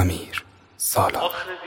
امیر سالار.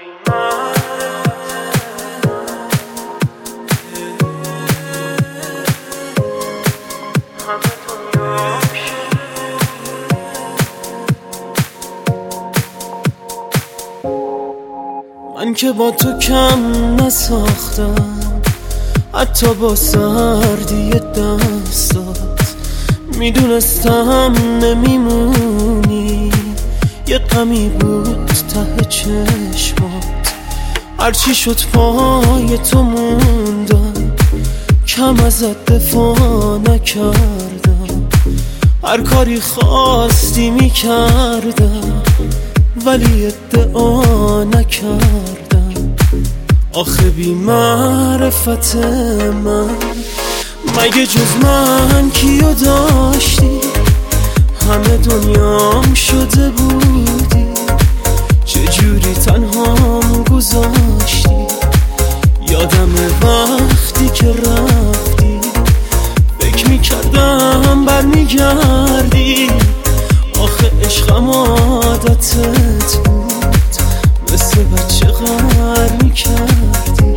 من که با تو کم نساختم، حتی با سردی دستات میدونستم نمیمونی. یه غمی بود ته چشمات، هرچی شد پای تو موندم، کم ازت دفاع نکردم. هر کاری خواستی میکردم ولی ادعا نکردم. آخه بی معرفت من مگه جز من کیو داشتی؟ همه دنیام شده بودی، چجوری تنهام گذاشتی؟ یادم وقتی که رفتی فکر میکردم برمیگردی. آخه عشقم عادتت بود، مثل بچه غر میکردی.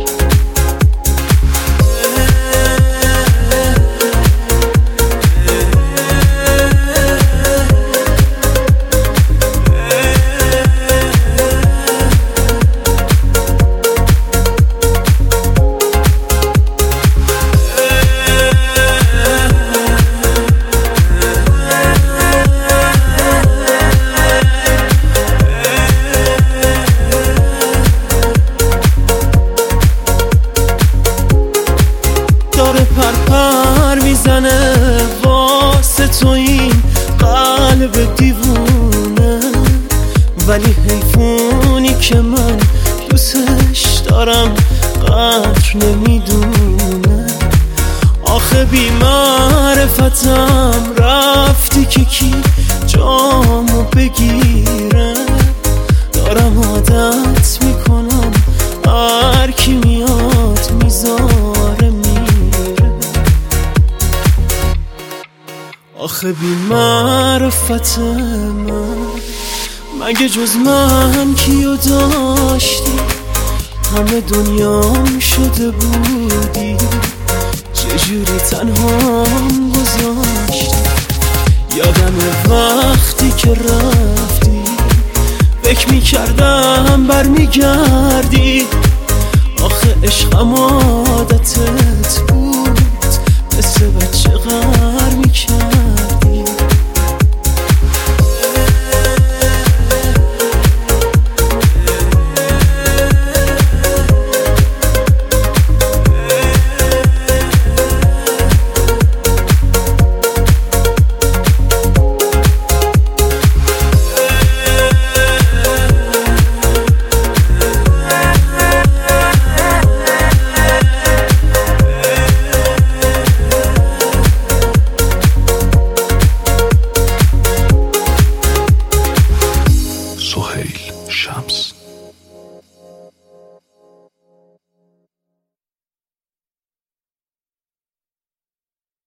داره پرپر میزنه واسه تو این قلب دیوونه، ولی حیفونی که من دوستش دارم قدر نمیدونه. آخه بی معرفتم رفتی که کی جامو بگیره. دارم عادت میکنم هر کی میاد میذاره میره. آخه بی معرفت من مگه جز من کیو داشتی؟ همه دنیام شده بودی، چجوری تنهام گذاشتی؟ یادم وقتی که رفتی فکر میکردم برمیگردی. آخه عشقم عادتت بود، مثل بچه غر میکردی.